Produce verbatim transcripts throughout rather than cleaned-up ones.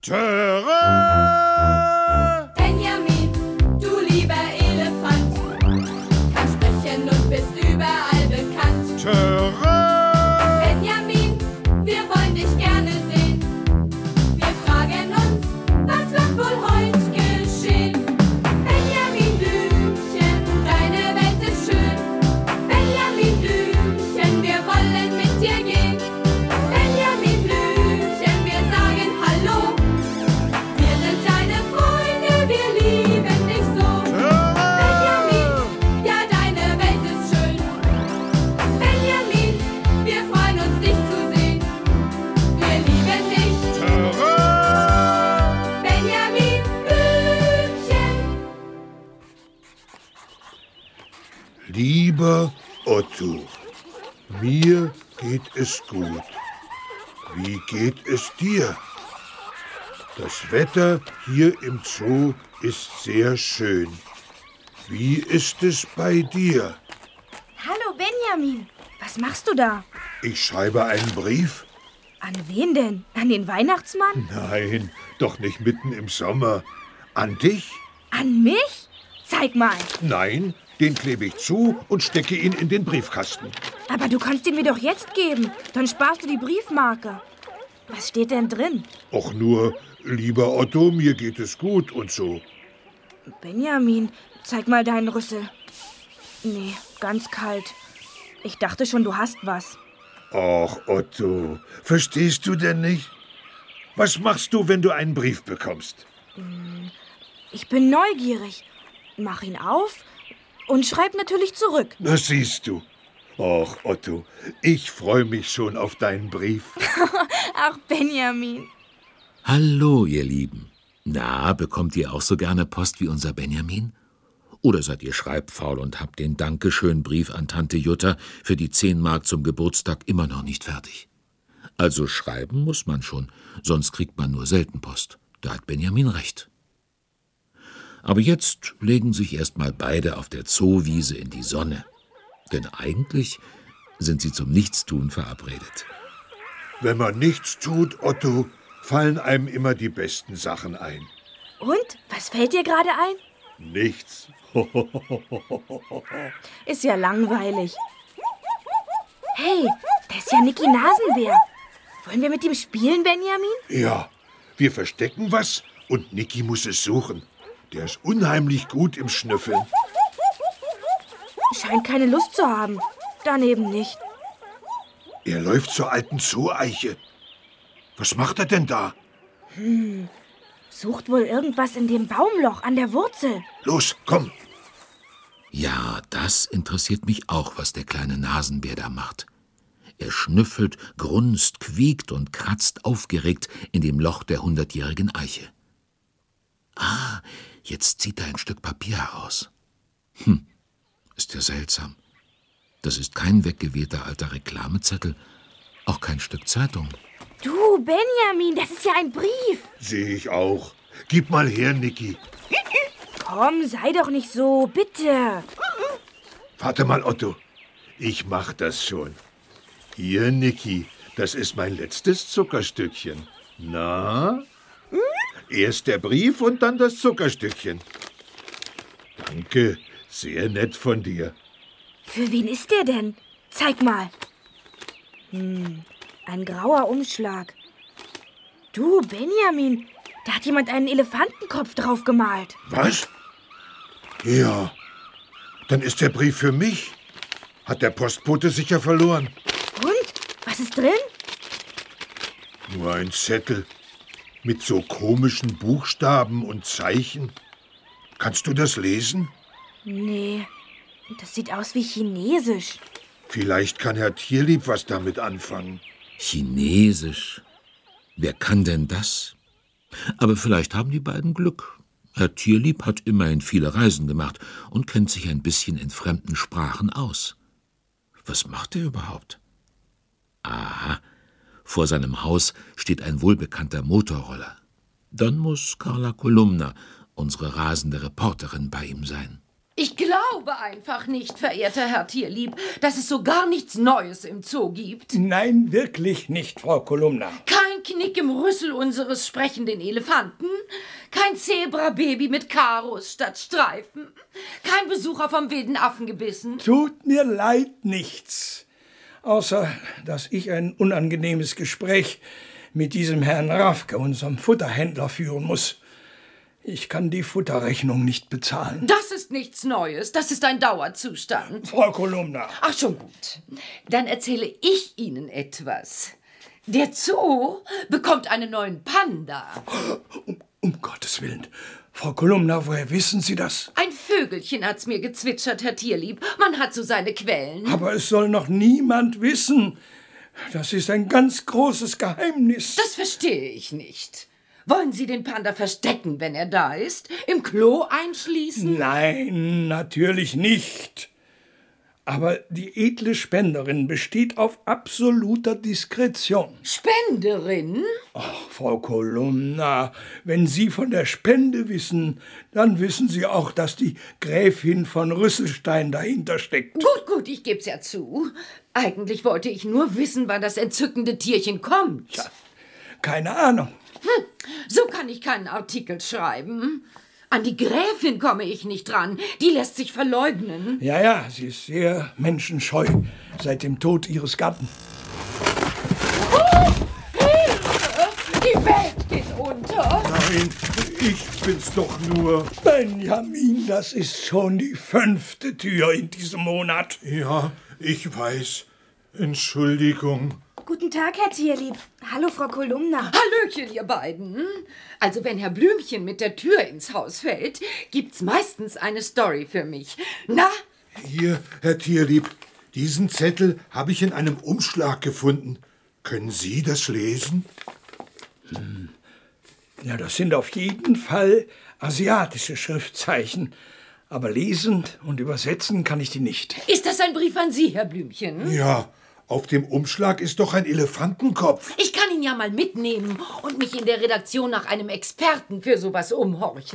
Töre! Benjamin, du lieber Elefant, kannst sprechen und bist überall bekannt. Töre! Benjamin, wir wollen dich gerne sehen. Wir fragen uns, was wird wohl heute geschehen? Benjamin Blümchen, deine Welt ist schön. Benjamin Blümchen, wir wollen mit dir gehen. Benjamin Blümchen, wir sagen Hallo. Wir sind deine Freunde, wir lieben dich so. Benjamin, ja, deine Welt ist schön. Benjamin, wir freuen uns, dich zu sehen. Wir lieben dich. Töre! Benjamin Blümchen. Lieber Otto, mir geht es gut. Wie geht es dir? Das Wetter hier im Zoo ist sehr schön. Wie ist es bei dir? Hallo Benjamin, was machst du da? Ich schreibe einen Brief? An wen denn? An den Weihnachtsmann? Nein, doch nicht mitten im Sommer. An dich? An mich? Zeig mal. Nein, den klebe ich zu und stecke ihn in den Briefkasten. Aber du kannst ihn mir doch jetzt geben. Dann sparst du die Briefmarke. Was steht denn drin? Och nur, lieber Otto, mir geht es gut und so. Benjamin, zeig mal deinen Rüssel. Nee, ganz kalt. Ich dachte schon, du hast was. Och, Otto, verstehst du denn nicht? Was machst du, wenn du einen Brief bekommst? Ich bin neugierig. Mach ihn auf und schreib natürlich zurück. Das siehst du. Och, Otto, ich freue mich schon auf deinen Brief. Ach, Benjamin. Hallo, ihr Lieben. Na, bekommt ihr auch so gerne Post wie unser Benjamin? Oder seid ihr schreibfaul und habt den Dankeschön-Brief an Tante Jutta für die zehn Mark zum Geburtstag immer noch nicht fertig? Also schreiben muss man schon, sonst kriegt man nur selten Post. Da hat Benjamin recht. Aber jetzt legen sich erst mal beide auf der Zoowiese in die Sonne. Denn eigentlich sind sie zum Nichtstun verabredet. Wenn man nichts tut, Otto, fallen einem immer die besten Sachen ein. Und? Was fällt dir gerade ein? Nichts. Ist ja langweilig. Hey, da ist ja Niki Nasenbär. Wollen wir mit ihm spielen, Benjamin? Ja, wir verstecken was und Niki muss es suchen. Der ist unheimlich gut im Schnüffeln. Scheint keine Lust zu haben. Daneben nicht. Er läuft zur alten Zoo-Eiche. Was macht er denn da? Sucht wohl irgendwas in dem Baumloch an der Wurzel. Los, komm. Ja, das interessiert mich auch, was der kleine Nasenbär da macht. Er schnüffelt, grunzt, quiekt und kratzt aufgeregt in dem Loch der hundertjährigen Eiche. Ah, jetzt zieht er ein Stück Papier heraus. Hm, ist ja seltsam. Das ist kein weggewehter alter Reklamezettel, auch kein Stück Zeitung. Du, Benjamin, das ist ja ein Brief. Sehe ich auch. Gib mal her, Niki. Komm, sei doch nicht so, bitte. Warte mal, Otto. Ich mach das schon. Hier, Niki, das ist mein letztes Zuckerstückchen. Na? Erst der Brief und dann das Zuckerstückchen. Danke, sehr nett von dir. Für wen ist der denn? Zeig mal. Hm, ein grauer Umschlag. Du, Benjamin, da hat jemand einen Elefantenkopf drauf gemalt. Was? Ja, dann ist der Brief für mich. Hat der Postbote sicher verloren. Und? Was ist drin? Nur ein Zettel mit so komischen Buchstaben und Zeichen. Kannst du das lesen? Nee, das sieht aus wie Chinesisch. Vielleicht kann Herr Tierlieb was damit anfangen. Chinesisch. Wer kann denn das? Aber vielleicht haben die beiden Glück. Herr Tierlieb hat immerhin viele Reisen gemacht und kennt sich ein bisschen in fremden Sprachen aus. Was macht er überhaupt? Aha, vor seinem Haus steht ein wohlbekannter Motorroller. Dann muss Carla Kolumna, unsere rasende Reporterin, bei ihm sein. Ich glaube einfach nicht, verehrter Herr Tierlieb, dass es so gar nichts Neues im Zoo gibt. Nein, wirklich nicht, Frau Kolumna. Kein Kein Knick im Rüssel unseres sprechenden Elefanten, kein Zebrababy mit Karos statt Streifen, kein Besucher vom wilden Affen gebissen. Tut mir leid, nichts. Außer, dass ich ein unangenehmes Gespräch mit diesem Herrn Ravke, unserem Futterhändler, führen muss. Ich kann die Futterrechnung nicht bezahlen. Das ist nichts Neues, das ist ein Dauerzustand. Frau Kolumna. Ach, schon gut. Dann erzähle ich Ihnen etwas. Der Zoo bekommt einen neuen Panda. Um, um Gottes Willen. Frau Kolumna, woher wissen Sie das? Ein Vögelchen hat's mir gezwitschert, Herr Tierlieb. Man hat so seine Quellen. Aber es soll noch niemand wissen. Das ist ein ganz großes Geheimnis. Das verstehe ich nicht. Wollen Sie den Panda verstecken, wenn er da ist? Im Klo einschließen? Nein, natürlich nicht. Aber die edle Spenderin besteht auf absoluter Diskretion. Spenderin? Ach, Frau Kolumna, wenn Sie von der Spende wissen, dann wissen Sie auch, dass die Gräfin von Rüsselstein dahinter steckt. Gut, gut, ich geb's ja zu. Eigentlich wollte ich nur wissen, wann das entzückende Tierchen kommt. Tja, keine Ahnung. Hm, so kann ich keinen Artikel schreiben. An die Gräfin komme ich nicht dran. Die lässt sich verleugnen. Ja, ja, sie ist sehr menschenscheu seit dem Tod ihres Gatten. Oh, Hilfe! Die Welt geht unter. Nein, ich bin's doch nur. Benjamin, das ist schon die fünfte Tür in diesem Monat. Ja, ich weiß. Entschuldigung. Guten Tag, Herr Tierlieb. Hallo, Frau Kolumna. Hallöchen, ihr beiden. Also, wenn Herr Blümchen mit der Tür ins Haus fällt, gibt's meistens eine Story für mich. Na? Hier, Herr Tierlieb, diesen Zettel habe ich in einem Umschlag gefunden. Können Sie das lesen? Hm. Ja, das sind auf jeden Fall asiatische Schriftzeichen. Aber lesen und übersetzen kann ich die nicht. Ist das ein Brief an Sie, Herr Blümchen? Ja. Auf dem Umschlag ist doch ein Elefantenkopf. Ich kann ihn ja mal mitnehmen und mich in der Redaktion nach einem Experten für sowas umhorchen.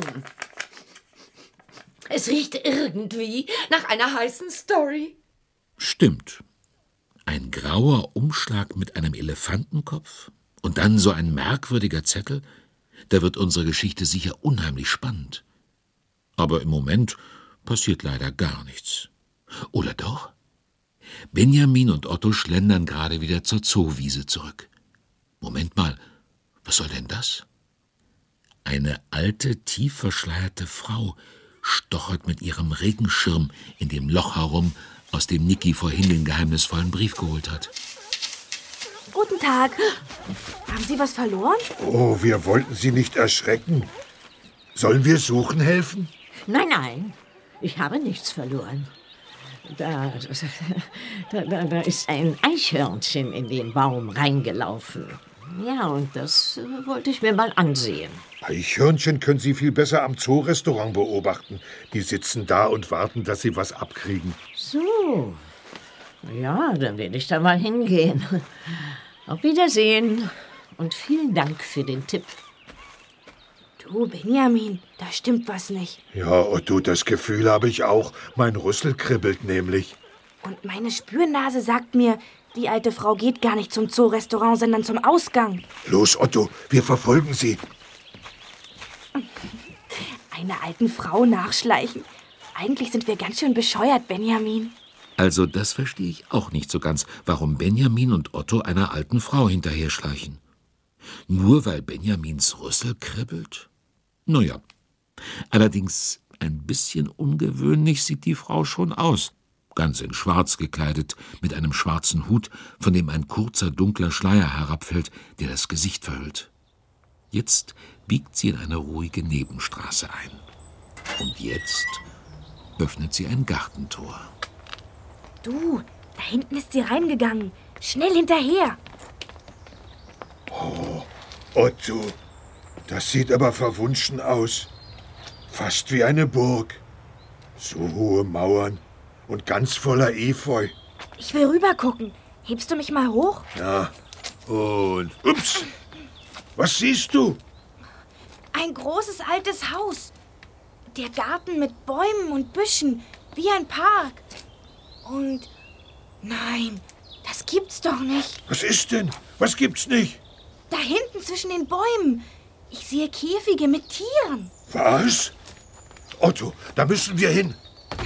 Es riecht irgendwie nach einer heißen Story. Stimmt. Ein grauer Umschlag mit einem Elefantenkopf und dann so ein merkwürdiger Zettel. Da wird unsere Geschichte sicher unheimlich spannend. Aber im Moment passiert leider gar nichts. Oder doch? Benjamin und Otto schlendern gerade wieder zur Zoowiese zurück. Moment mal, was soll denn das? Eine alte, tief verschleierte Frau stochert mit ihrem Regenschirm in dem Loch herum, aus dem Niki vorhin den geheimnisvollen Brief geholt hat. Guten Tag. Haben Sie was verloren? Oh, wir wollten Sie nicht erschrecken. Sollen wir suchen helfen? Nein, nein, ich habe nichts verloren. Da, da, da, da ist ein Eichhörnchen in den Baum reingelaufen. Ja, und das äh, wollte ich mir mal ansehen. Eichhörnchen können Sie viel besser am Zoorestaurant beobachten. Die sitzen da und warten, dass sie was abkriegen. So, ja, dann werde ich da mal hingehen. Auf Wiedersehen und vielen Dank für den Tipp. Du, Benjamin, da stimmt was nicht. Ja, Otto, das Gefühl habe ich auch. Mein Rüssel kribbelt nämlich. Und meine Spürnase sagt mir, die alte Frau geht gar nicht zum Zoorestaurant, sondern zum Ausgang. Los, Otto, wir verfolgen sie. Einer alten Frau nachschleichen. Eigentlich sind wir ganz schön bescheuert, Benjamin. Also das verstehe ich auch nicht so ganz, warum Benjamin und Otto einer alten Frau hinterher schleichen. Nur weil Benjamins Rüssel kribbelt? Naja, allerdings ein bisschen ungewöhnlich sieht die Frau schon aus. Ganz in schwarz gekleidet, mit einem schwarzen Hut, von dem ein kurzer, dunkler Schleier herabfällt, der das Gesicht verhüllt. Jetzt biegt sie in eine ruhige Nebenstraße ein. Und jetzt öffnet sie ein Gartentor. Du, da hinten ist sie reingegangen. Schnell hinterher. Oh, Otto, das sieht aber verwunschen aus. Fast wie eine Burg. So hohe Mauern und ganz voller Efeu. Ich will rübergucken. Hebst du mich mal hoch? Ja, und ups. Was siehst du? Ein großes altes Haus. Der Garten mit Bäumen und Büschen, wie ein Park. Und nein, das gibt's doch nicht. Was ist denn? Was gibt's nicht? Da hinten zwischen den Bäumen. Ich sehe Käfige mit Tieren. Was? Otto, da müssen wir hin.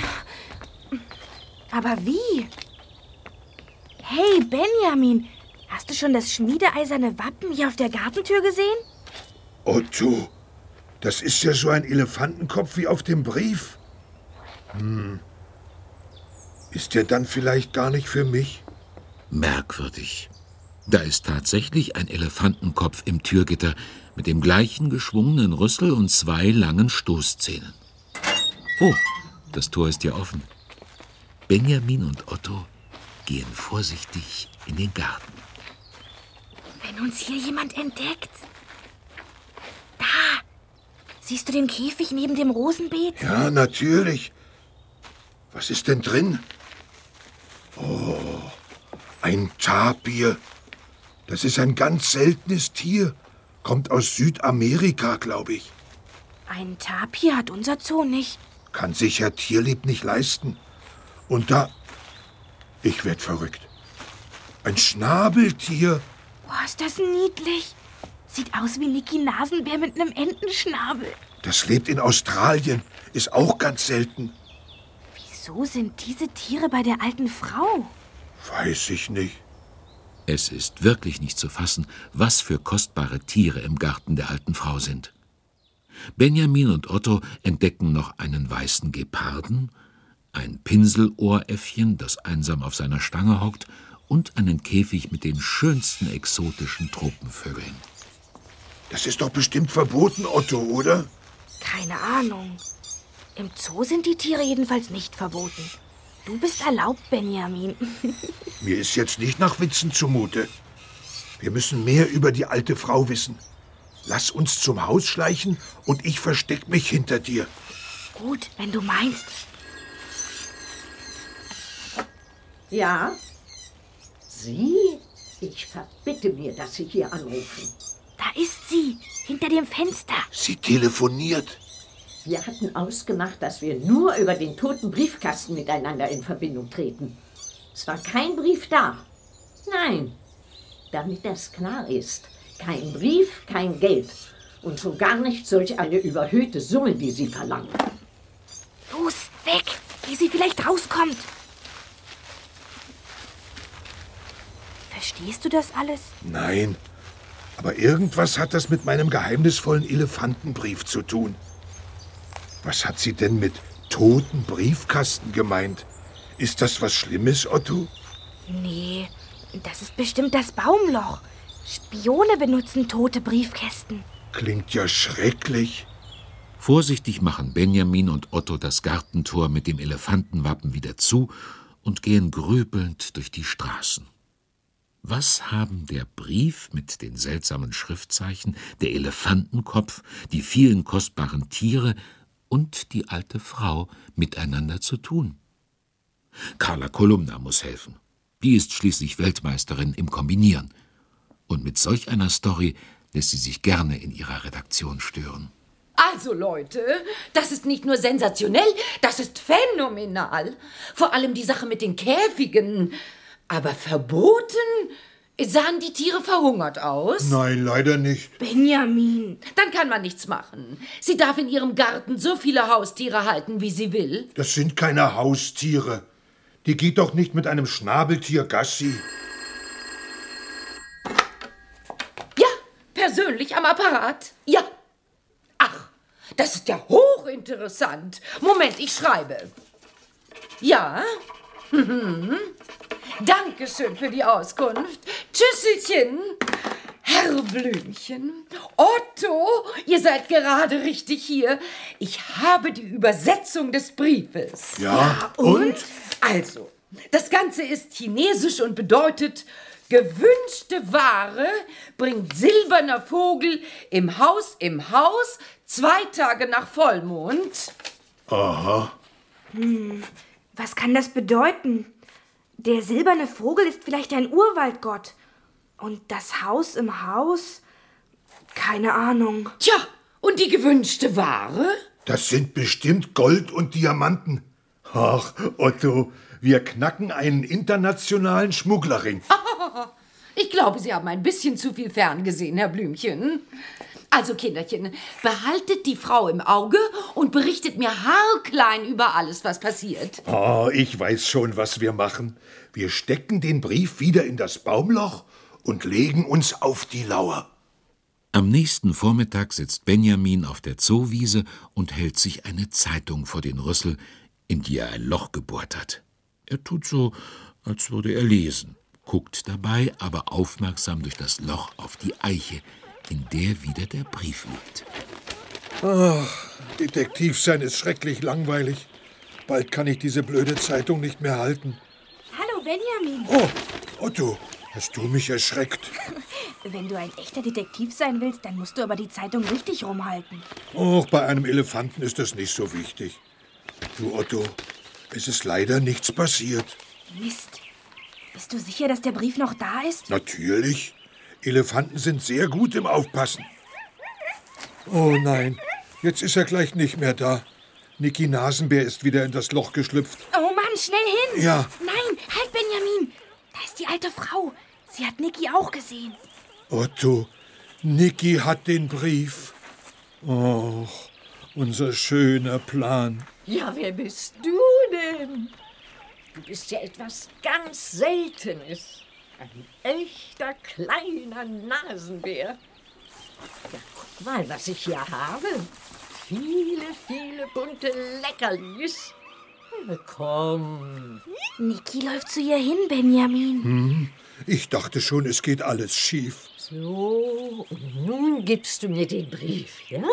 Aber wie? Hey, Benjamin, hast du schon das schmiedeeiserne Wappen hier auf der Gartentür gesehen? Otto, das ist ja so ein Elefantenkopf wie auf dem Brief. Hm. Ist der dann vielleicht gar nicht für mich? Merkwürdig. Da ist tatsächlich ein Elefantenkopf im Türgitter mit dem gleichen geschwungenen Rüssel und zwei langen Stoßzähnen. Oh, das Tor ist ja offen. Benjamin und Otto gehen vorsichtig in den Garten. Wenn uns hier jemand entdeckt. Da! Siehst du den Käfig neben dem Rosenbeet? Ja, natürlich. Was ist denn drin? Oh, ein Tapir. Das ist ein ganz seltenes Tier. Kommt aus Südamerika, glaube ich. Ein Tapir hat unser Zoo nicht. Kann sich ja Tierlieb nicht leisten. Und da... Ich werd verrückt. Ein Schnabeltier. Boah, ist das niedlich. Sieht aus wie Niki Nasenbär mit einem Entenschnabel. Das lebt in Australien. Ist auch ganz selten. Wieso sind diese Tiere bei der alten Frau? Weiß ich nicht. Es ist wirklich nicht zu fassen, was für kostbare Tiere im Garten der alten Frau sind. Benjamin und Otto entdecken noch einen weißen Geparden, ein Pinselohräffchen, das einsam auf seiner Stange hockt, und einen Käfig mit den schönsten exotischen Tropenvögeln. Das ist doch bestimmt verboten, Otto, oder? Keine Ahnung. Im Zoo sind die Tiere jedenfalls nicht verboten. Du bist erlaubt, Benjamin. Mir ist jetzt nicht nach Witzen zumute. Wir müssen mehr über die alte Frau wissen. Lass uns zum Haus schleichen und ich versteck mich hinter dir. Gut, wenn du meinst. Ja? Sie? Ich verbitte mir, dass Sie hier anrufen. Da ist sie, hinter dem Fenster. Sie telefoniert. Wir hatten ausgemacht, dass wir nur über den toten Briefkasten miteinander in Verbindung treten. Es war kein Brief da. Nein, damit das klar ist. Kein Brief, kein Geld. Und schon gar nicht solch eine überhöhte Summe, die Sie verlangen. Los, weg, ehe sie vielleicht rauskommt. Verstehst du das alles? Nein, aber irgendwas hat das mit meinem geheimnisvollen Elefantenbrief zu tun. Was hat sie denn mit toten Briefkasten gemeint? Ist das was Schlimmes, Otto? Nee, das ist bestimmt das Baumloch. Spione benutzen tote Briefkästen. Klingt ja schrecklich. Vorsichtig machen Benjamin und Otto das Gartentor mit dem Elefantenwappen wieder zu und gehen grübelnd durch die Straßen. Was haben der Brief mit den seltsamen Schriftzeichen, der Elefantenkopf, die vielen kostbaren Tiere und die alte Frau miteinander zu tun? Carla Kolumna muss helfen. Die ist schließlich Weltmeisterin im Kombinieren. Und mit solch einer Story lässt sie sich gerne in ihrer Redaktion stören. Also Leute, das ist nicht nur sensationell, das ist phänomenal. Vor allem die Sache mit den Käfigen. Aber verboten? Sahen die Tiere verhungert aus? Nein, leider nicht. Benjamin. Dann kann man nichts machen. Sie darf in ihrem Garten so viele Haustiere halten, wie sie will. Das sind keine Haustiere. Die geht doch nicht mit einem Schnabeltier Gassi. Ja, persönlich am Apparat. Ja. Ach, das ist ja hochinteressant. Moment, ich schreibe. Ja. Mhm. Dankeschön für die Auskunft. Tschüsselchen. Herr Blümchen, Otto, ihr seid gerade richtig hier. Ich habe die Übersetzung des Briefes. Ja, und? Also, das Ganze ist chinesisch und bedeutet: gewünschte Ware bringt silberner Vogel im Haus, im Haus, zwei Tage nach Vollmond. Aha. Hm, was kann das bedeuten? Der silberne Vogel ist vielleicht ein Urwaldgott. Und das Haus im Haus? Keine Ahnung. Tja, und die gewünschte Ware? Das sind bestimmt Gold und Diamanten. Ach, Otto, wir knacken einen internationalen Schmugglerring. Ich glaube, Sie haben ein bisschen zu viel ferngesehen, Herr Blümchen. Also, Kinderchen, behaltet die Frau im Auge und berichtet mir haarklein über alles, was passiert. Oh, ich weiß schon, was wir machen. Wir stecken den Brief wieder in das Baumloch und legen uns auf die Lauer. Am nächsten Vormittag sitzt Benjamin auf der Zoowiese und hält sich eine Zeitung vor den Rüssel, in die er ein Loch gebohrt hat. Er tut so, als würde er lesen, guckt dabei aber aufmerksam durch das Loch auf die Eiche, in der wieder der Brief liegt. Ach, Detektiv sein ist schrecklich langweilig. Bald kann ich diese blöde Zeitung nicht mehr halten. Hallo, Benjamin. Oh, Otto, hast du mich erschreckt? Wenn du ein echter Detektiv sein willst, dann musst du aber die Zeitung richtig rumhalten. Och, bei einem Elefanten ist das nicht so wichtig. Du, Otto, es ist leider nichts passiert. Mist. Bist du sicher, dass der Brief noch da ist? Natürlich. Elefanten sind sehr gut im Aufpassen. Oh nein, jetzt ist er gleich nicht mehr da. Niki Nasenbär ist wieder in das Loch geschlüpft. Oh Mann, schnell hin! Ja. Nein, halt, Benjamin! Da ist die alte Frau. Sie hat Niki auch gesehen. Otto, Niki hat den Brief. Oh, unser schöner Plan. Ja, wer bist du denn? Du bist ja etwas ganz Seltenes. Ein echter kleiner Nasenbär. Ja, guck mal, was ich hier habe. Viele, viele bunte Leckerlis. Na, komm. Niki läuft zu ihr hin, Benjamin. Hm, ich dachte schon, es geht alles schief. So, und nun gibst du mir den Brief, ja?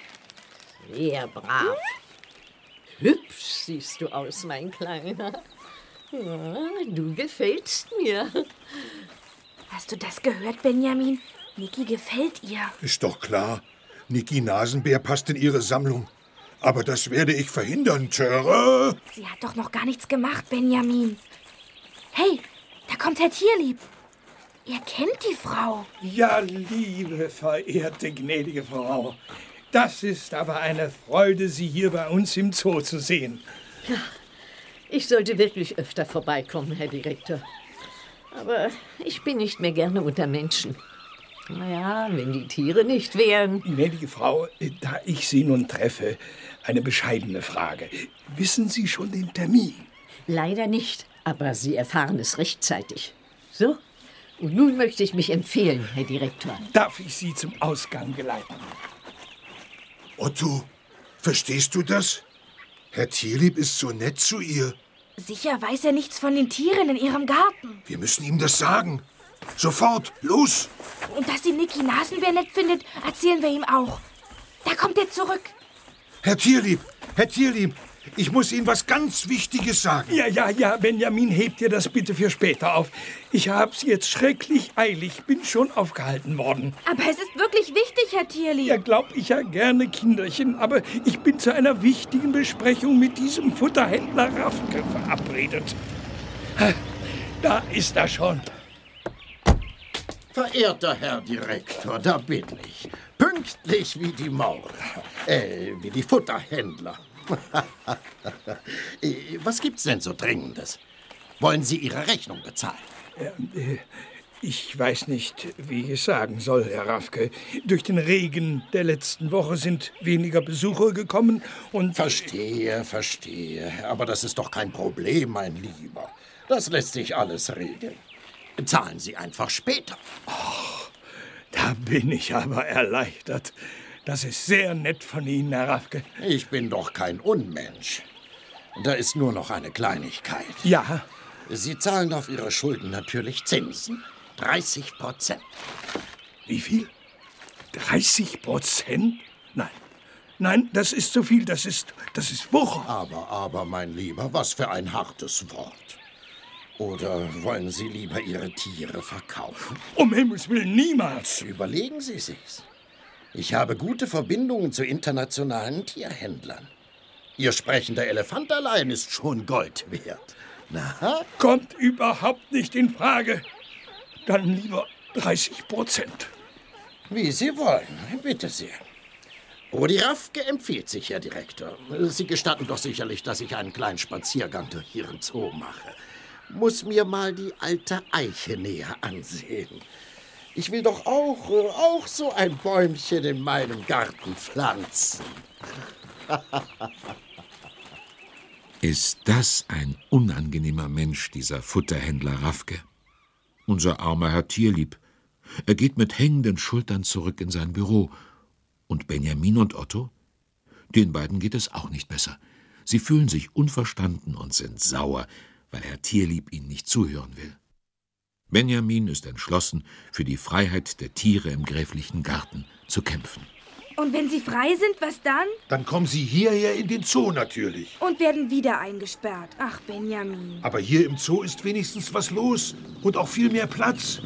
Sehr brav. Hübsch siehst du aus, mein Kleiner. Ja, du gefällst mir. Hast du das gehört, Benjamin? Niki gefällt ihr. Ist doch klar. Niki Nasenbär passt in ihre Sammlung. Aber das werde ich verhindern, Töre. Sie hat doch noch gar nichts gemacht, Benjamin. Hey, da kommt Herr Tierlieb. Er kennt die Frau. Ja, liebe, verehrte, gnädige Frau. Das ist aber eine Freude, Sie hier bei uns im Zoo zu sehen. Ja, ich sollte wirklich öfter vorbeikommen, Herr Direktor. Aber ich bin nicht mehr gerne unter Menschen. Naja, wenn die Tiere nicht wären. Gnädige Frau, da ich Sie nun treffe, eine bescheidene Frage. Wissen Sie schon den Termin? Leider nicht, aber Sie erfahren es rechtzeitig. So, und nun möchte ich mich empfehlen, Herr Direktor. Darf ich Sie zum Ausgang geleiten? Otto, verstehst du das? Herr Tierlieb ist so nett zu ihr. Sicher weiß er nichts von den Tieren in ihrem Garten. Wir müssen ihm das sagen. Sofort, los! Und dass sie Niki Nasenbär nett findet, erzählen wir ihm auch. Da kommt er zurück. Herr Tierlieb, Herr Tierlieb, ich muss Ihnen was ganz Wichtiges sagen. Ja, ja, ja, Benjamin, hebt dir das bitte für später auf. Ich hab's jetzt schrecklich eilig, bin schon aufgehalten worden. Aber es ist wirklich wichtig, Herr Tierlieb. Ja, glaub ich ja gerne, Kinderchen, aber ich bin zu einer wichtigen Besprechung mit diesem Futterhändler Raffke verabredet. Da ist er schon. Verehrter Herr Direktor, da bin ich. Pünktlich wie die Maurer. Äh, wie die Futterhändler. Was gibt's denn so Dringendes? Wollen Sie Ihre Rechnung bezahlen? Äh, ich weiß nicht, wie ich es sagen soll, Herr Raffke. Durch den Regen der letzten Woche sind weniger Besucher gekommen und... Verstehe, verstehe. Aber das ist doch kein Problem, mein Lieber. Das lässt sich alles regeln. Zahlen Sie einfach später. Ach, da bin ich aber erleichtert. Das ist sehr nett von Ihnen, Herr Raffke. Ich bin doch kein Unmensch. Da ist nur noch eine Kleinigkeit. Ja? Sie zahlen auf Ihre Schulden natürlich Zinsen. dreißig Prozent. Wie viel? dreißig Prozent? Nein. Nein, das ist zu viel. Das ist, das ist Wucher. Aber, aber, mein Lieber, was für ein hartes Wort. Oder wollen Sie lieber Ihre Tiere verkaufen? Um Himmels Willen, niemals. Überlegen Sie sich's. Ich habe gute Verbindungen zu internationalen Tierhändlern. Ihr sprechender Elefant allein ist schon Gold wert. Na? Kommt überhaupt nicht in Frage. Dann lieber dreißig Prozent. Wie Sie wollen, bitte sehr. Rudi Raffke empfiehlt sich, Herr Direktor. Sie gestatten doch sicherlich, dass ich einen kleinen Spaziergang durch Ihren Zoo mache. muss mir mal die alte Eiche näher ansehen. Ich will doch auch, äh, auch so ein Bäumchen in meinem Garten pflanzen. Ist das ein unangenehmer Mensch, dieser Futterhändler Raffke? Unser armer Herr Tierlieb. Er geht mit hängenden Schultern zurück in sein Büro. Und Benjamin und Otto? Den beiden geht es auch nicht besser. Sie fühlen sich unverstanden und sind sauer, weil Herr Tierlieb ihnen nicht zuhören will. Benjamin ist entschlossen, für die Freiheit der Tiere im gräflichen Garten zu kämpfen. Und wenn sie frei sind, was dann? Dann kommen sie hierher in den Zoo natürlich. Und werden wieder eingesperrt. Ach, Benjamin. Aber hier im Zoo ist wenigstens was los und auch viel mehr Platz.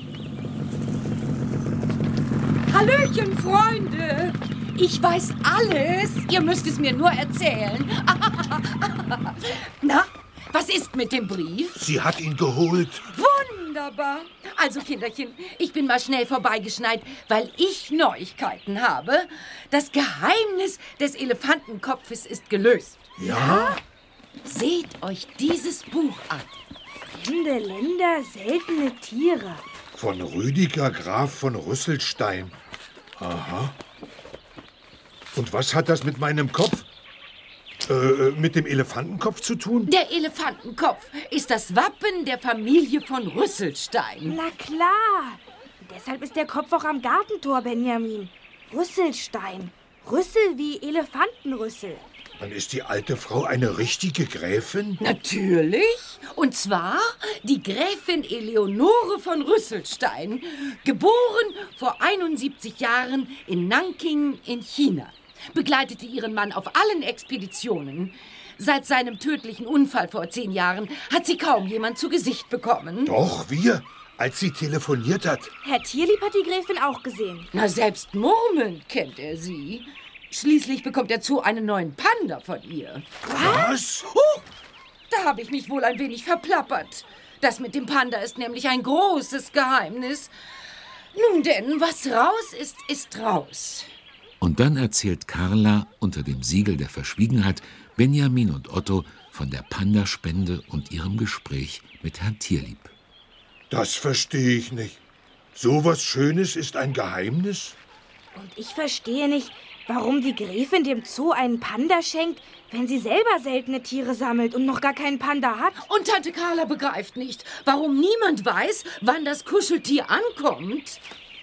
Hallöchen, Freunde! Ich weiß alles. Ihr müsst es mir nur erzählen. Na, was ist mit dem Brief? Sie hat ihn geholt. Wunderbar. Also, Kinderchen, ich bin mal schnell vorbeigeschneit, weil ich Neuigkeiten habe. Das Geheimnis des Elefantenkopfes ist gelöst. Ja? Seht euch dieses Buch an. Fremde Länder, seltene Tiere. Von Rüdiger Graf von Rüsselstein. Aha. Und was hat das mit meinem Kopf, äh, mit dem Elefantenkopf zu tun? Der Elefantenkopf ist das Wappen der Familie von Rüsselstein. Na klar. Deshalb ist der Kopf auch am Gartentor, Benjamin. Rüsselstein. Rüssel wie Elefantenrüssel. Dann ist die alte Frau eine richtige Gräfin? Natürlich. Und zwar die Gräfin Eleonore von Rüsselstein, geboren vor einundsiebzig Jahren in Nanking in China. Begleitete ihren Mann auf allen Expeditionen. Seit seinem tödlichen Unfall vor zehn Jahren hat sie kaum jemand zu Gesicht bekommen. Doch, wir, als sie telefoniert hat. Herr Tierlieb hat die Gräfin auch gesehen. Na, selbst murmelnd kennt er sie. Schließlich bekommt er zu einen neuen Panda von ihr. Was? Huch, da habe ich mich wohl ein wenig verplappert. Das mit dem Panda ist nämlich ein großes Geheimnis. Nun denn, was raus ist, ist raus. Und dann erzählt Carla unter dem Siegel der Verschwiegenheit Benjamin und Otto von der Pandaspende und ihrem Gespräch mit Herrn Tierlieb. Das verstehe ich nicht. So was Schönes ist ein Geheimnis? Und ich verstehe nicht, warum die Gräfin dem Zoo einen Panda schenkt, wenn sie selber seltene Tiere sammelt und noch gar keinen Panda hat. Und Tante Carla begreift nicht, warum niemand weiß, wann das Kuscheltier ankommt.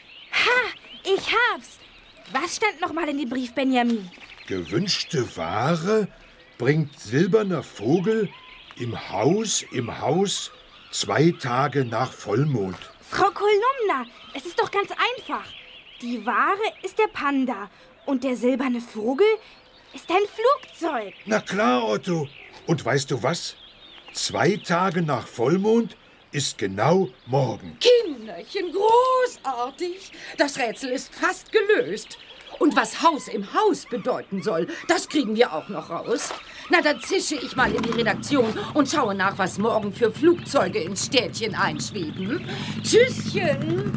Ha, ich hab's. Was stand noch mal in dem Brief, Benjamin? Gewünschte Ware bringt silberner Vogel im Haus, im Haus, zwei Tage nach Vollmond. Frau Kolumna, es ist doch ganz einfach. Die Ware ist der Panda und der silberne Vogel ist ein Flugzeug. Na klar, Otto. Und weißt du was? Zwei Tage nach Vollmond ist genau morgen. Kinderchen, großartig. Das Rätsel ist fast gelöst. Und was Haus im Haus bedeuten soll, das kriegen wir auch noch raus. Na, dann zische ich mal in die Redaktion und schaue nach, was morgen für Flugzeuge ins Städtchen einschweben. Tschüsschen.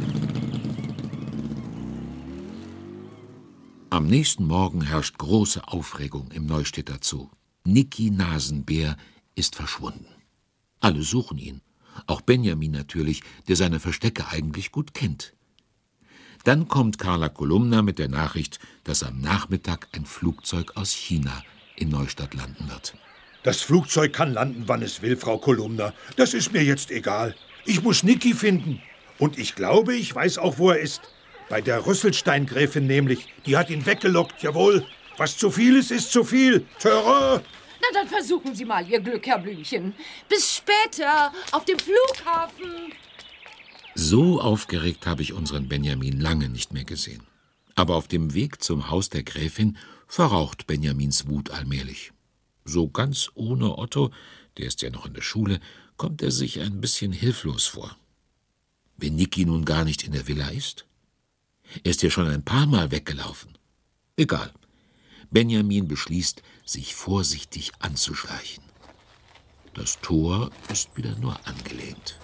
Am nächsten Morgen herrscht große Aufregung im Neustädter Zoo. Niki Nasenbär ist verschwunden. Alle suchen ihn. Auch Benjamin natürlich, der seine Verstecke eigentlich gut kennt. Dann kommt Carla Kolumna mit der Nachricht, dass am Nachmittag ein Flugzeug aus China in Neustadt landen wird. Das Flugzeug kann landen, wann es will, Frau Kolumna. Das ist mir jetzt egal. Ich muss Niki finden. Und ich glaube, ich weiß auch, wo er ist. Bei der Rüsselstein-Gräfin nämlich. Die hat ihn weggelockt, jawohl. Was zu viel ist, ist zu viel. Terror! Na, dann versuchen Sie mal Ihr Glück, Herr Blümchen. Bis später auf dem Flughafen. So aufgeregt habe ich unseren Benjamin lange nicht mehr gesehen. Aber auf dem Weg zum Haus der Gräfin verraucht Benjamins Wut allmählich. So ganz ohne Otto, der ist ja noch in der Schule, kommt er sich ein bisschen hilflos vor. Wenn Niki nun gar nicht in der Villa ist? Er ist ja schon ein paar Mal weggelaufen. Egal. Benjamin beschließt, sich vorsichtig anzuschleichen. Das Tor ist wieder nur angelehnt.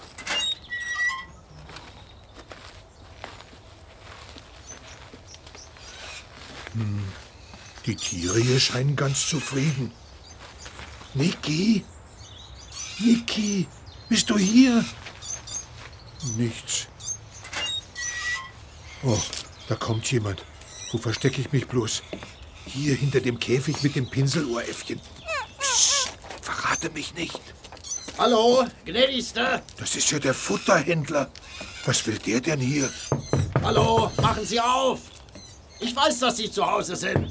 Hm. Die Tiere hier scheinen ganz zufrieden. Niki? Niki? Bist du hier? Nichts. Oh, da kommt jemand. Wo verstecke ich mich bloß? Hier hinter dem Käfig mit dem Pinselohräffchen. Psst, verrate mich nicht. Hallo, gnädigster. Das ist ja der Futterhändler. Was will der denn hier? Hallo, machen Sie auf. Ich weiß, dass Sie zu Hause sind.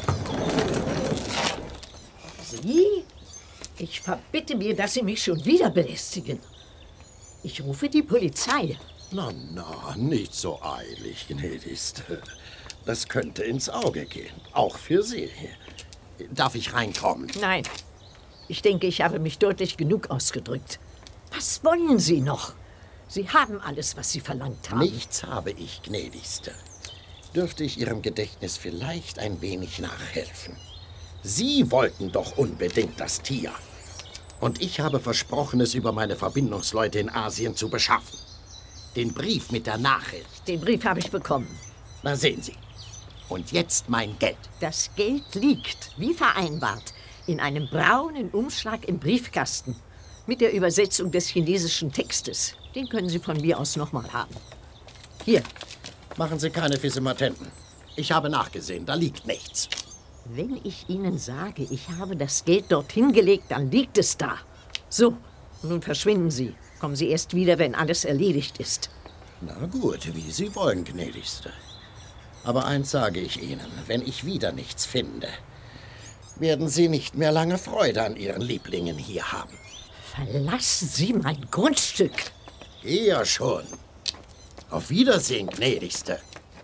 Sie? Ich verbitte mir, dass Sie mich schon wieder belästigen. Ich rufe die Polizei. Na, na, nicht so eilig, gnädigste. Das könnte ins Auge gehen, auch für Sie. Darf ich reinkommen? Nein, ich denke, ich habe mich deutlich genug ausgedrückt. Was wollen Sie noch? Sie haben alles, was Sie verlangt haben. Nichts habe ich, gnädigste. Dürfte ich Ihrem Gedächtnis vielleicht ein wenig nachhelfen? Sie wollten doch unbedingt das Tier. Und ich habe versprochen, es über meine Verbindungsleute in Asien zu beschaffen. Den Brief mit der Nachricht. Den Brief habe ich bekommen. Na, sehen Sie. Und jetzt mein Geld. Das Geld liegt, wie vereinbart, in einem braunen Umschlag im Briefkasten. Mit der Übersetzung des chinesischen Textes. Den können Sie von mir aus nochmal haben. Hier. Machen Sie keine Fisimatenten. Ich habe nachgesehen, da liegt nichts. Wenn ich Ihnen sage, ich habe das Geld dorthin gelegt, dann liegt es da. So, nun verschwinden Sie. Kommen Sie erst wieder, wenn alles erledigt ist. Na gut, wie Sie wollen, gnädigste. Aber eins sage ich Ihnen, wenn ich wieder nichts finde, werden Sie nicht mehr lange Freude an Ihren Lieblingen hier haben. Verlassen Sie mein Grundstück. Eher schon. Auf Wiedersehen, gnädigste.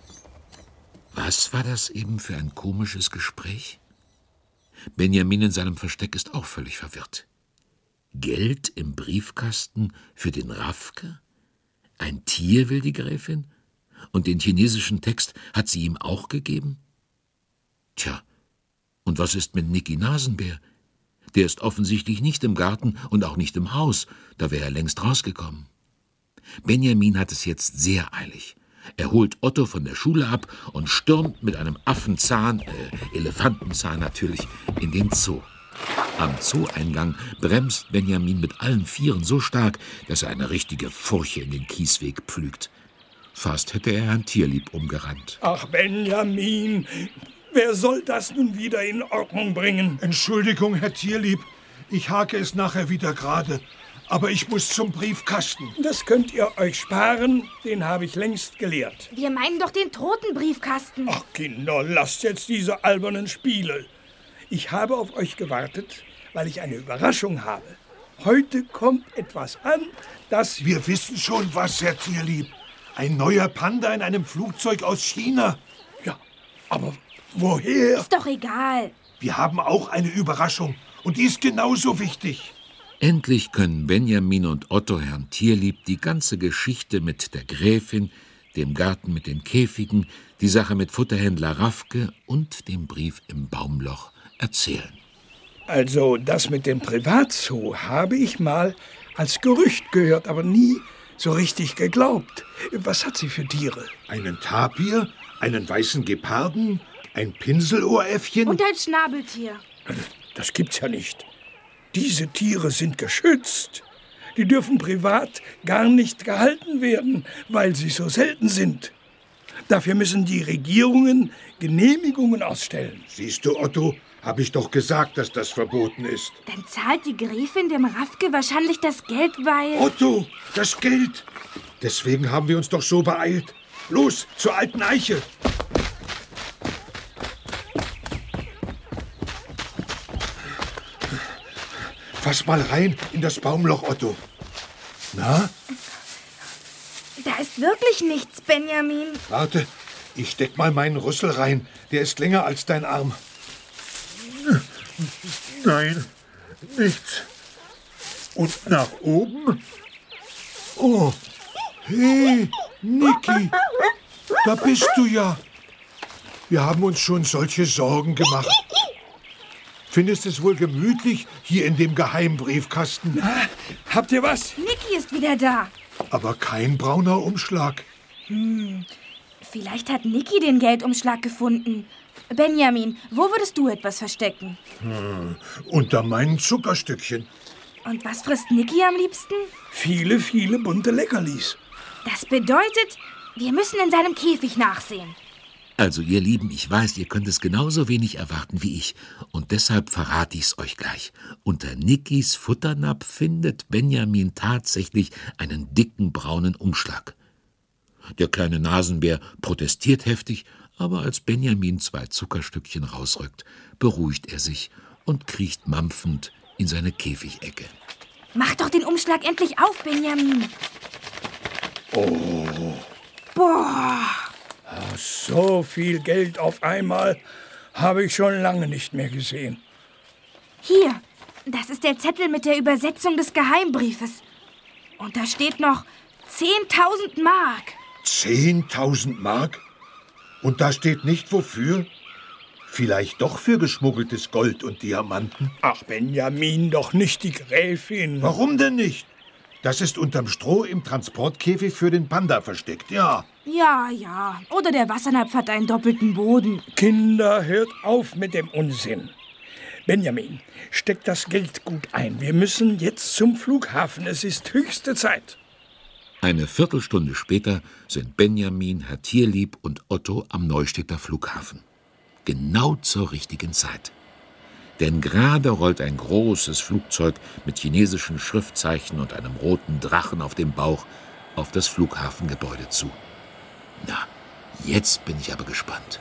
Was war das eben für ein komisches Gespräch? Benjamin in seinem Versteck ist auch völlig verwirrt. Geld im Briefkasten für den Raffke? Ein Tier will die Gräfin? Und den chinesischen Text hat sie ihm auch gegeben? Tja, und was ist mit Niki Nasenbär? Der ist offensichtlich nicht im Garten und auch nicht im Haus, da wäre er längst rausgekommen. Benjamin hat es jetzt sehr eilig. Er holt Otto von der Schule ab und stürmt mit einem Affenzahn, äh, Elefantenzahn natürlich, in den Zoo. Am Zooeingang bremst Benjamin mit allen Vieren so stark, dass er eine richtige Furche in den Kiesweg pflügt. Fast hätte er Herrn Tierlieb umgerannt. Ach, Benjamin, wer soll das nun wieder in Ordnung bringen? Entschuldigung, Herr Tierlieb. Ich hake es nachher wieder gerade. Aber ich muss zum Briefkasten. Das könnt ihr euch sparen, den habe ich längst geleert. Wir meinen doch den toten Briefkasten. Ach, Kinder, lasst jetzt diese albernen Spiele. Ich habe auf euch gewartet, weil ich eine Überraschung habe. Heute kommt etwas an, das... Wir wissen schon was, Herr Tierlieb. Ein neuer Panda in einem Flugzeug aus China. Ja, aber woher? Ist doch egal. Wir haben auch eine Überraschung und die ist genauso wichtig. Endlich können Benjamin und Otto Herrn Tierlieb die ganze Geschichte mit der Gräfin, dem Garten mit den Käfigen, die Sache mit Futterhändler Raffke und dem Brief im Baumloch erzählen. Also das mit dem Privatzoo habe ich mal als Gerücht gehört, aber nie so richtig geglaubt. Was hat sie für Tiere? Einen Tapir, einen weißen Geparden, ein Pinselohräffchen. Und ein Schnabeltier. Das gibt's ja nicht. Diese Tiere sind geschützt. Die dürfen privat gar nicht gehalten werden, weil sie so selten sind. Dafür müssen die Regierungen Genehmigungen ausstellen. Siehst du, Otto, habe ich doch gesagt, dass das verboten ist. Dann zahlt die Gräfin dem Raffke wahrscheinlich das Geld, weil... Otto, das Geld. Deswegen haben wir uns doch so beeilt. Los, zur alten Eiche. Fass mal rein in das Baumloch, Otto. Na? Da ist wirklich nichts, Benjamin. Warte, ich steck mal meinen Rüssel rein. Der ist länger als dein Arm. Nein, nichts. Und nach oben? Oh, hey, Niki, da bist du ja. Wir haben uns schon solche Sorgen gemacht. Findest es wohl gemütlich hier in dem Geheimbriefkasten? Ah, habt ihr was? Niki ist wieder da. Aber kein brauner Umschlag. Hm, vielleicht hat Niki den Geldumschlag gefunden. Benjamin, wo würdest du etwas verstecken? Hm, unter meinem Zuckerstückchen. Und was frisst Niki am liebsten? Viele, viele bunte Leckerlis. Das bedeutet, wir müssen in seinem Käfig nachsehen. Also, ihr Lieben, ich weiß, ihr könnt es genauso wenig erwarten wie ich. Und deshalb verrate ich's euch gleich. Unter Nikis Futternapf findet Benjamin tatsächlich einen dicken braunen Umschlag. Der kleine Nasenbär protestiert heftig, aber als Benjamin zwei Zuckerstückchen rausrückt, beruhigt er sich und kriecht mampfend in seine Käfigecke. Mach doch den Umschlag endlich auf, Benjamin. Oh, Boah, so viel Geld auf einmal habe ich schon lange nicht mehr gesehen. hier, das ist der Zettel mit der Übersetzung des Geheimbriefes. Und da steht noch zehntausend Mark. Zehntausend Mark? Und da steht nicht wofür? Vielleicht doch für geschmuggeltes Gold und Diamanten? Ach, Benjamin, doch nicht die Gräfin. Warum denn nicht? Das ist unterm Stroh im Transportkäfig für den Panda versteckt, ja. Ja, ja. Oder der Wassernapf hat einen doppelten Boden. Kinder, hört auf mit dem Unsinn. Benjamin, steck das Geld gut ein. Wir müssen jetzt zum Flughafen. Es ist höchste Zeit. Eine Viertelstunde später sind Benjamin, Herr Tierlieb und Otto am Neustädter Flughafen. Genau zur richtigen Zeit. Denn gerade rollt ein großes Flugzeug mit chinesischen Schriftzeichen und einem roten Drachen auf dem Bauch auf das Flughafengebäude zu. Na, jetzt bin ich aber gespannt.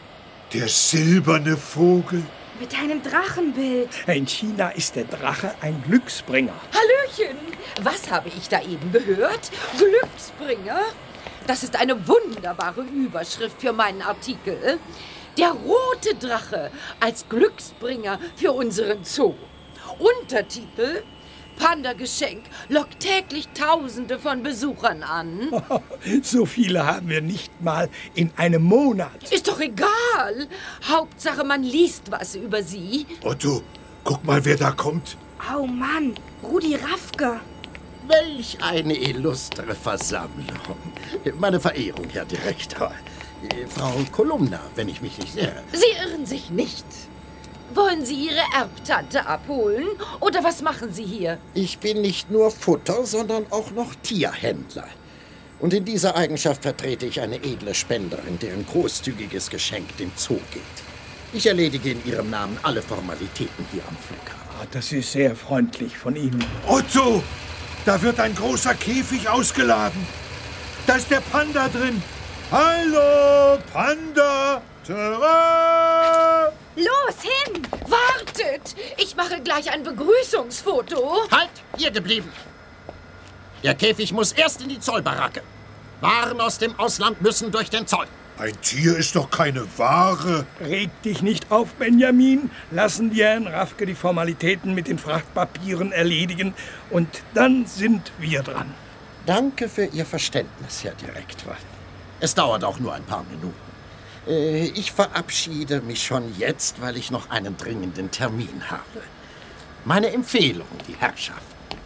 Der silberne Vogel. Mit einem Drachenbild. In China ist der Drache ein Glücksbringer. Hallöchen! Was habe ich da eben gehört? Glücksbringer? Das ist eine wunderbare Überschrift für meinen Artikel. Der rote Drache als Glücksbringer für unseren Zoo. Untertitel: Panda-Geschenk lockt täglich Tausende von Besuchern an. So viele haben wir nicht mal in einem Monat. Ist doch egal. Hauptsache, man liest was über sie. Otto, guck mal, wer da kommt. Oh Mann, Rudi Raffke. Welch eine illustre Versammlung. Meine Verehrung, Herr Direktor. Frau Kolumna, wenn ich mich nicht irre. Sie irren sich nicht. Wollen Sie Ihre Erbtante abholen? Oder was machen Sie hier? Ich bin nicht nur Futter, sondern auch noch Tierhändler. Und in dieser Eigenschaft vertrete ich eine edle Spenderin, deren großzügiges Geschenk dem Zoo geht. Ich erledige in Ihrem Namen alle Formalitäten hier am Flughafen. Ah, das ist sehr freundlich von Ihnen. Otto, da wird ein großer Käfig ausgeladen. Da ist der Panda drin. Hallo, Panda. Tada! Los, hin! Wartet! Ich mache gleich ein Begrüßungsfoto. Halt, hier geblieben! Der Käfig muss erst in die Zollbaracke. Waren aus dem Ausland müssen durch den Zoll. Ein Tier ist doch keine Ware. Reg dich nicht auf, Benjamin. Lassen wir Herrn Raffke die Formalitäten mit den Frachtpapieren erledigen. Und dann sind wir dran. Danke für Ihr Verständnis, Herr Direktor. Es dauert auch nur ein paar Minuten. Äh, ich verabschiede mich schon jetzt, weil ich noch einen dringenden Termin habe. Meine Empfehlung, die Herrschaft.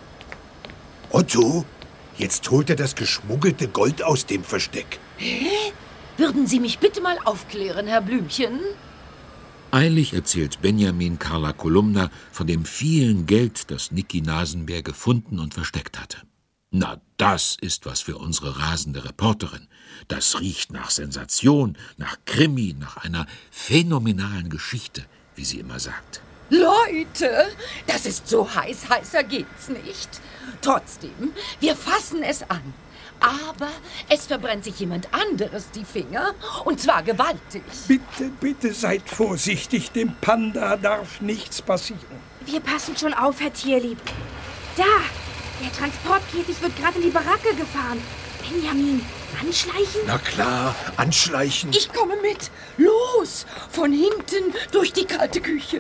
Otto, jetzt holt er das geschmuggelte Gold aus dem Versteck. Hä? Würden Sie mich bitte mal aufklären, Herr Blümchen? Eilig erzählt Benjamin Carla Kolumna von dem vielen Geld, das Niki Nasenbär gefunden und versteckt hatte. Na, das ist was für unsere rasende Reporterin. Das riecht nach Sensation, nach Krimi, nach einer phänomenalen Geschichte, wie sie immer sagt. Leute, das ist so heiß, heißer geht's nicht. Trotzdem, wir fassen es an. Aber es verbrennt sich jemand anderes die Finger, und zwar gewaltig. Bitte, bitte seid vorsichtig. Dem Panda darf nichts passieren. Wir passen schon auf, Herr Tierlieb. Da, der Transportkäfig wird gerade in die Baracke gefahren. Benjamin, anschleichen? Na klar, anschleichen. Ich komme mit. Los, von hinten durch die kalte Küche.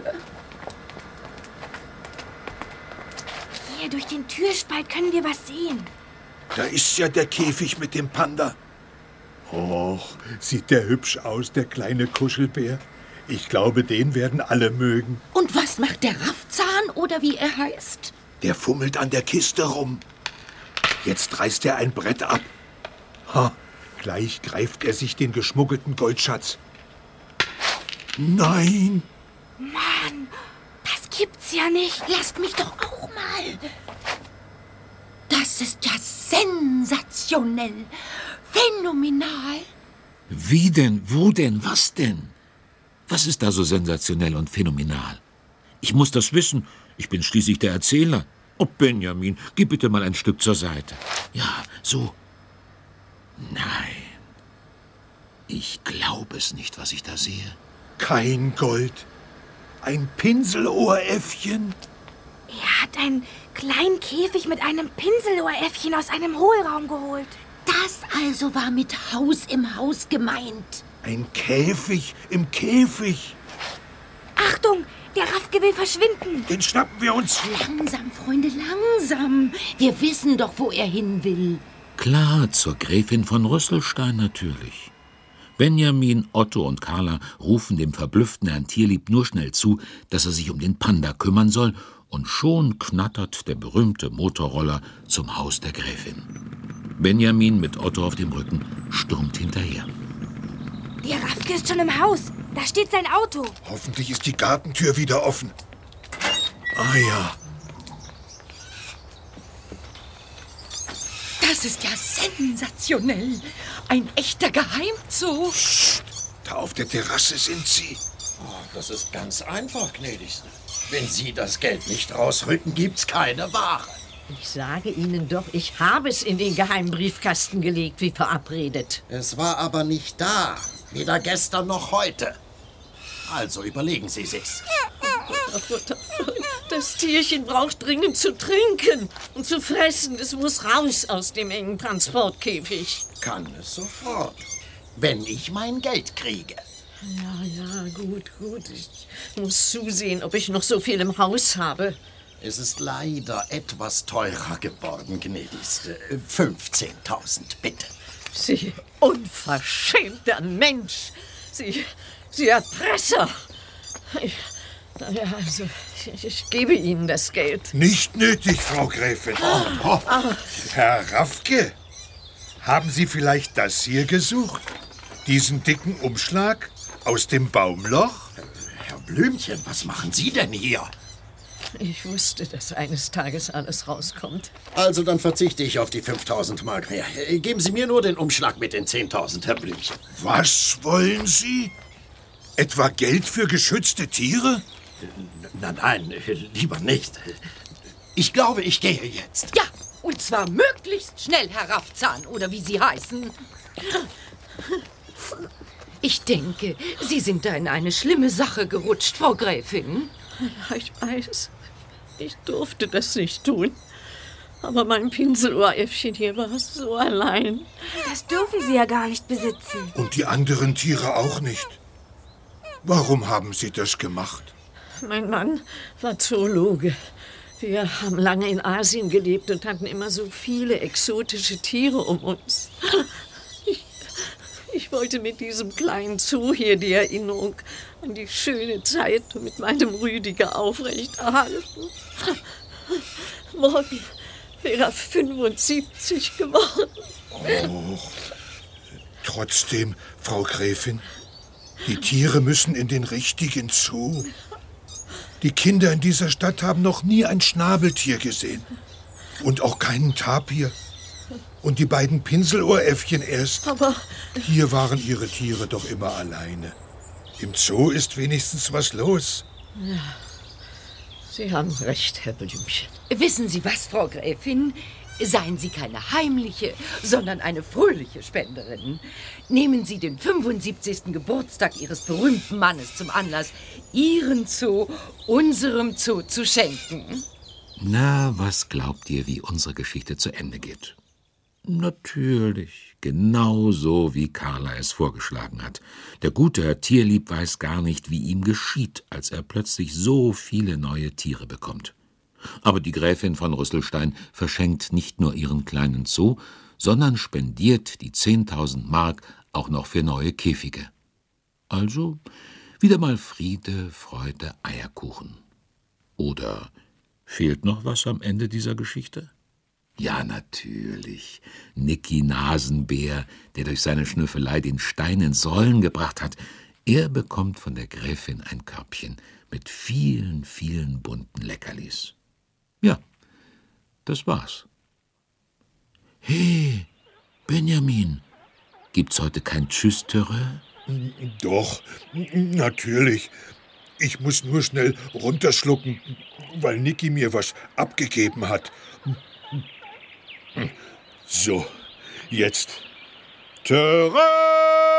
Hier, durch den Türspalt können wir was sehen. Da ist ja der Käfig mit dem Panda. Och, sieht der hübsch aus, der kleine Kuschelbär. Ich glaube, den werden alle mögen. Und was macht der Raffzahn oder wie er heißt? Der fummelt an der Kiste rum. Jetzt reißt er ein Brett ab. Ha, gleich greift er sich den geschmuggelten Goldschatz. Nein! Mann, das gibt's ja nicht. Lasst mich doch auch mal. Das ist ja sensationell. Phänomenal. Wie denn? Wo denn? Was denn? Was ist da so sensationell und phänomenal? Ich muss das wissen. Ich bin schließlich der Erzähler. Oh, Benjamin, gib bitte mal ein Stück zur Seite. Ja, so. Nein. Ich glaube es nicht, was ich da sehe. Kein Gold. Ein Pinselohräffchen. Er hat einen kleinen Käfig mit einem Pinselohräffchen aus einem Hohlraum geholt. Das also war mit Haus im Haus gemeint. Ein Käfig im Käfig. Achtung, der Raffke will verschwinden. Den schnappen wir uns. Langsam, Freunde, langsam. Wir wissen doch, wo er hin will. Klar, zur Gräfin von Rüsselstein natürlich. Benjamin, Otto und Carla rufen dem verblüfften Herrn Tierlieb nur schnell zu, dass er sich um den Panda kümmern soll, und schon knattert der berühmte Motorroller zum Haus der Gräfin. Benjamin mit Otto auf dem Rücken stürmt hinterher. Der Raffke ist schon im Haus. Da steht sein Auto. Hoffentlich ist die Gartentür wieder offen. Ah ja. Das ist ja sensationell. Ein echter Geheimzoo. Da auf der Terrasse sind sie. Oh, das ist ganz einfach, gnädigste. Wenn Sie das Geld nicht rausrücken, gibt's keine Ware. Ich sage Ihnen doch, ich habe es in den geheimen Briefkasten gelegt, wie verabredet. Es war aber nicht da. Weder gestern noch heute. Also überlegen Sie sich's. Oh Gott, oh Gott. Das Tierchen braucht dringend zu trinken und zu fressen. Es muss raus aus dem engen Transportkäfig. Kann es sofort, wenn ich mein Geld kriege. Ja, ja, gut, gut. Ich muss zusehen, ob ich noch so viel im Haus habe. Es ist leider etwas teurer geworden, gnädigste. fünfzehntausend, bitte. Sie unverschämter Mensch. Sie, Sie Erpresser. Ich, ja, also, ich, ich gebe Ihnen das Geld. Nicht nötig, Frau Gräfin. Oh, oh. Herr Raffke, haben Sie vielleicht das hier gesucht? Diesen dicken Umschlag aus dem Baumloch? Herr Blümchen, was machen Sie denn hier? Ich wusste, dass eines Tages alles rauskommt. Also dann verzichte ich auf die fünftausend Mark mehr. Geben Sie mir nur den Umschlag mit den zehntausend, Herr Blümchen. Was wollen Sie? Etwa Geld für geschützte Tiere? Nein, nein, lieber nicht. Ich glaube, ich gehe jetzt. Ja, und zwar möglichst schnell, Herr Raffzahn, oder wie Sie heißen. Ich denke, Sie sind da in eine schlimme Sache gerutscht, Frau Gräfin. Ja, ich weiß. Ich durfte das nicht tun. Aber mein Pinselohräffchen hier war so allein. Das dürfen Sie ja gar nicht besitzen. Und die anderen Tiere auch nicht. Warum haben Sie das gemacht? Mein Mann war Zoologe. Wir haben lange in Asien gelebt und hatten immer so viele exotische Tiere um uns. Ich, ich wollte mit diesem kleinen Zoo hier die Erinnerung an die schöne Zeit mit meinem Rüdiger aufrechterhalten. Morgen wäre er fünfundsiebzig geworden. Oh, trotzdem, Frau Gräfin, die Tiere müssen in den richtigen Zoo. Die Kinder in dieser Stadt haben noch nie ein Schnabeltier gesehen. Und auch keinen Tapir. Und die beiden Pinselohräffchen erst. Aber hier waren ihre Tiere doch immer alleine. Im Zoo ist wenigstens was los. Ja, Sie haben recht, Herr Blümchen. Wissen Sie was, Frau Gräfin? Seien Sie keine heimliche, sondern eine fröhliche Spenderin. Nehmen Sie den fünfundsiebzigsten Geburtstag Ihres berühmten Mannes zum Anlass, Ihren Zoo unserem Zoo zu schenken. Na, was glaubt ihr, wie unsere Geschichte zu Ende geht? Natürlich, genau so, wie Carla es vorgeschlagen hat. Der gute Herr Tierlieb weiß gar nicht, wie ihm geschieht, als er plötzlich so viele neue Tiere bekommt. Aber die Gräfin von Rüsselstein verschenkt nicht nur ihren kleinen Zoo, sondern spendiert die zehntausend Mark auch noch für neue Käfige. Also wieder mal Friede, Freude, Eierkuchen. Oder fehlt noch was am Ende dieser Geschichte? Ja, natürlich. Niki Nasenbär, der durch seine Schnüffelei den Stein ins Rollen gebracht hat. Er bekommt von der Gräfin ein Körbchen mit vielen, vielen bunten Leckerlis. Ja, das war's. Hey, Benjamin, gibt's heute kein Tschüss-Terrain? Doch, natürlich. Ich muss nur schnell runterschlucken, weil Niki mir was abgegeben hat. So, jetzt. Terrain!